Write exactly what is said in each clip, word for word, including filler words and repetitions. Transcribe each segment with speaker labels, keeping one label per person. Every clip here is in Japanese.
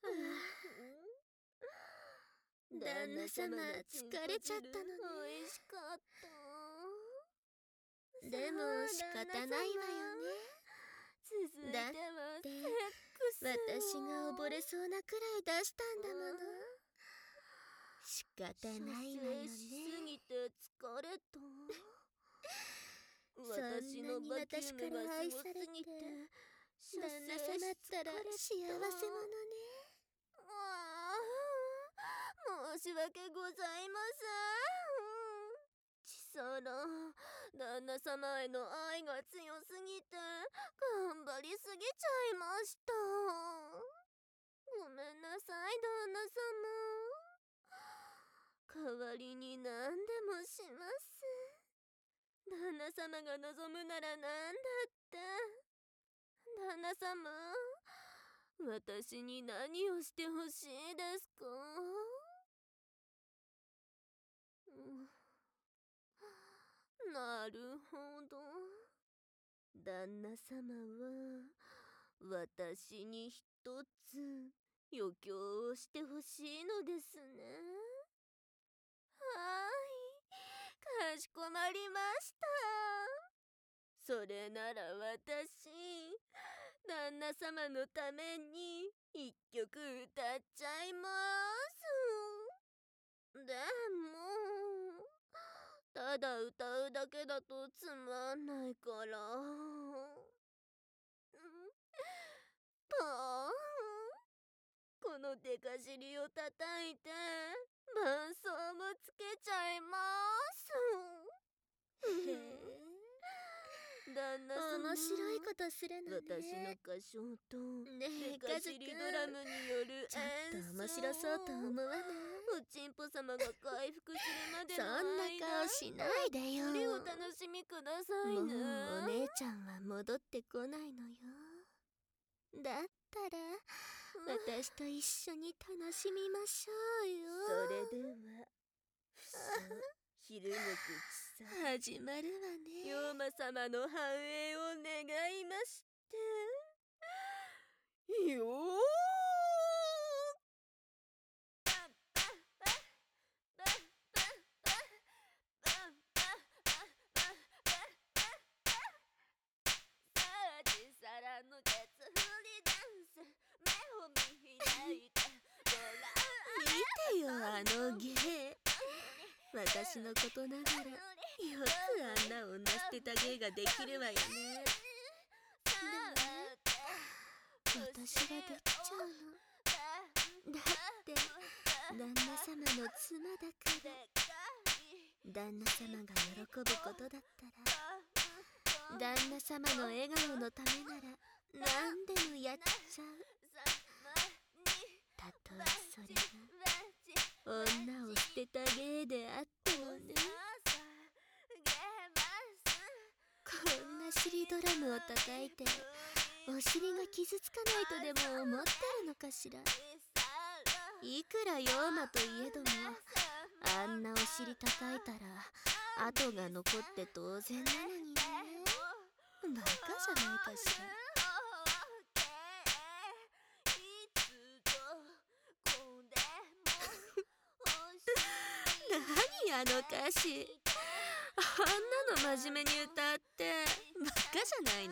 Speaker 1: 旦那様疲れちゃったのね。
Speaker 2: 美味しかった。
Speaker 1: でも仕方ないわよね。
Speaker 2: 続いてはセックス。
Speaker 1: 私が溺れそうなくらい出したんだもの。仕方ないわよね。
Speaker 2: 射精しすぎて疲れた。
Speaker 1: 私のバキュームがすごすぎて、旦那様ったら幸せ者ね。
Speaker 2: ああ、申し訳ございません。ちさら、旦那様への愛が強すぎて頑張りすぎちゃいました。ごめんなさい、旦那様。代わりに何でもします。旦那様が望むなら何だって。旦那様、私に何をしてほしいですか？うん、なるほど。旦那様は私に一つ余興をしてほしいのですね。はい、かしこまりました。それなら私、旦那様のために一曲歌っちゃいます。でも、ただ歌うだけだとつまんないから。パーン、このデカ尻を叩いて伴奏もつけちゃいます。
Speaker 1: へえ。
Speaker 2: 旦那様、
Speaker 1: 面白いことするのね。
Speaker 2: 私の歌唱と
Speaker 1: ねえ、
Speaker 2: デカ尻ドラムによる
Speaker 1: ちょっと
Speaker 2: 演奏。
Speaker 1: 面白そうと思わない？
Speaker 2: おちんぽ様が回復するまで
Speaker 1: そん
Speaker 2: の間、
Speaker 1: な顔しないでよ。
Speaker 2: これをお楽しみくださいね。
Speaker 1: もうお姉ちゃんは戻ってこないのよ。だったら私と一緒に楽しみましょうよ。
Speaker 2: それでは、ふさ、ひるむくちさ。
Speaker 1: 始まるわね。
Speaker 2: 龍馬様の繁栄を願いまして、よーのケツ振りダンス、目を見開いてごらん。
Speaker 1: 見てよあの芸。私のことながらよくあんな女捨てた芸ができるわよね。でも私ができちゃうの。だって旦那様の妻だから。旦那様が喜ぶことだったら、旦那様の笑顔のためなら何でもやっちゃう。たとえそれが女を捨てた芸であってもね。こんな尻ドラムを叩いてお尻が傷つかないとでも思ってるのかしら。いくら妖魔といえどもあんなお尻叩いたら跡が残って当然なのにね。バカじゃないかしら。何あの歌詞。あんなの真面目に歌ってバカじゃないの？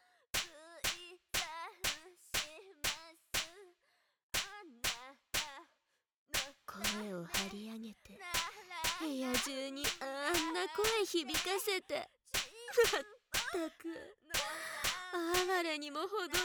Speaker 1: 声を張り上げて部屋中にあんな声響かせて、まったく哀れにも程があるわ。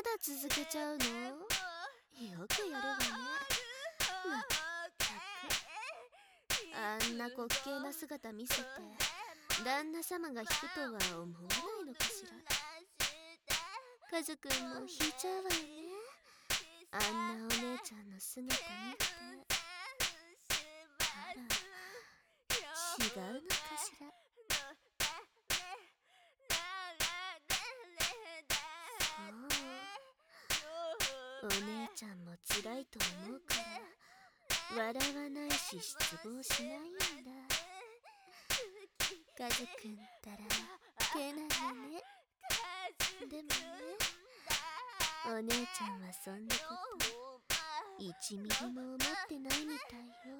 Speaker 1: だ続けちゃうの？よくやるわね。まったく、あんな滑稽な姿見せて旦那様が引くとは思わないのかしら。カズくんも引いちゃうわよね、あんなお姉ちゃんの姿見て。あら、違うのかしら。そう、お姉ちゃんも辛いと思うから笑わないし失望しないんだ。カズくんったらけなのね。でもね、お姉ちゃんはそんなこといちミリも思ってないみたいよ。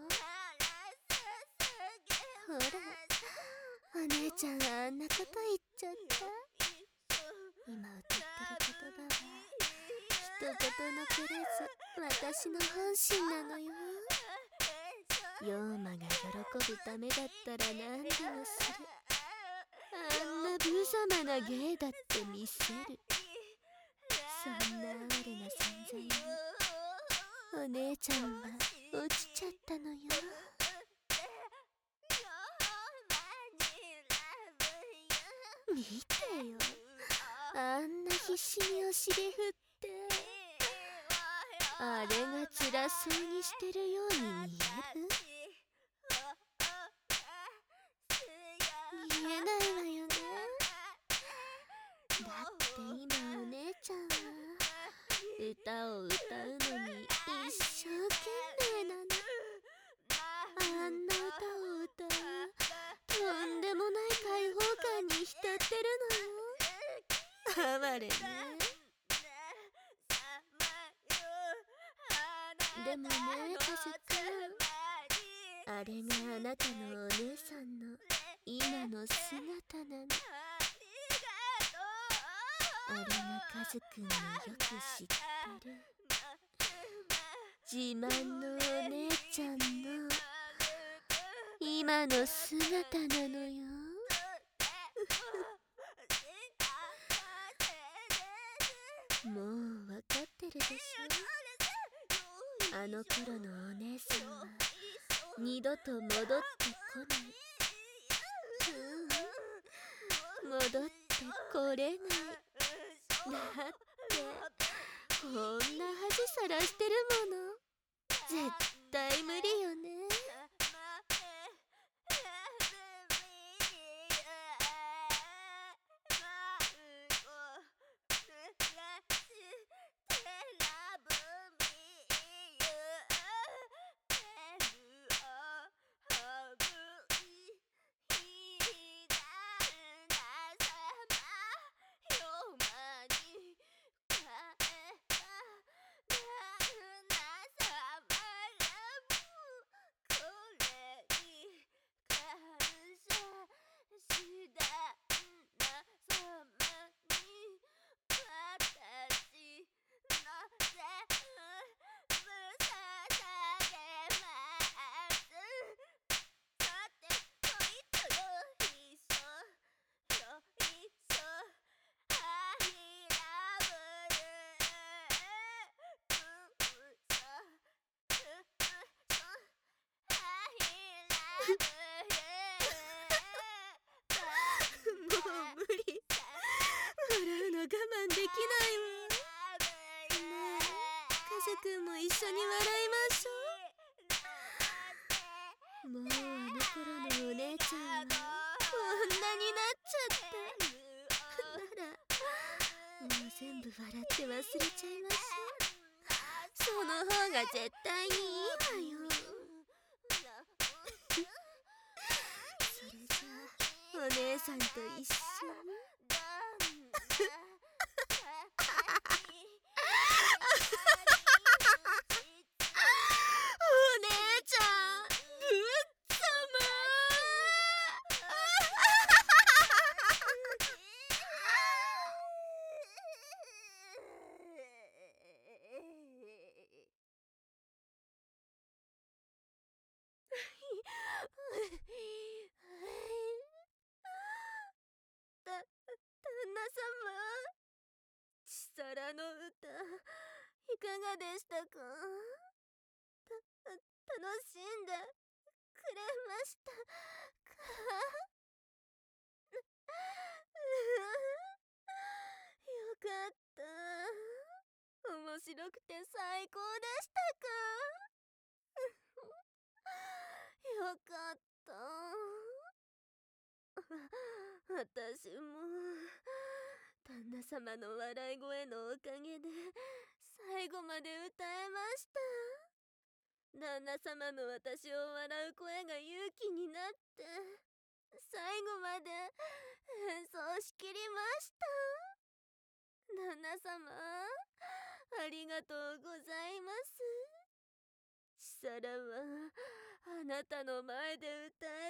Speaker 1: ほら、お姉ちゃんあんなこと言っちゃった。今歌ってる言葉は一言残らず私の本心なのよ。ヨーマが喜ぶためだったら何でもする。あんな無様な芸だって見せる。そんな哀れな存在にお姉ちゃんは落ちちゃったのよ。見てよ、あんな必死にお尻振って、あれが辛そうにしてるように見える？見えないわよね。だって今お姉ちゃんは歌を歌うのに一生懸命なの。あんな歌を歌うとんでもない解放感に浸ってるのよ。哀れね。でもね、カズくん、あれがあなたのお姉さんの今の姿なの。あれがカズくんのよく知ってる自慢のお姉ちゃんの今の姿なのよ。もうわかってるでしょ。あの頃のお姉さんは二度と戻ってこない。うん、戻ってこれない。だってこんな恥さらしてるもの。絶対無理よね。もう無理。笑うの我慢できないわ。ねえ、カズくんも一緒に笑いましょう。もうあの頃のお姉ちゃんはこんなになっちゃった。ならもう全部笑って忘れちゃいましょう。その方が絶対にいいわよ。それじゃあお姉さんと一緒にお姉ちゃん、ぶっさまだ、旦那様。
Speaker 2: バラの歌、いかがでしたか？た、楽しんでくれましたか？よかった。面白くて最高でしたか？よかった。私も旦那様の笑い声のおかげで最後まで歌えました。旦那様の私を笑う声が勇気になって最後まで演奏しきりました。旦那様、ありがとうございます。シサラはあなたの前で歌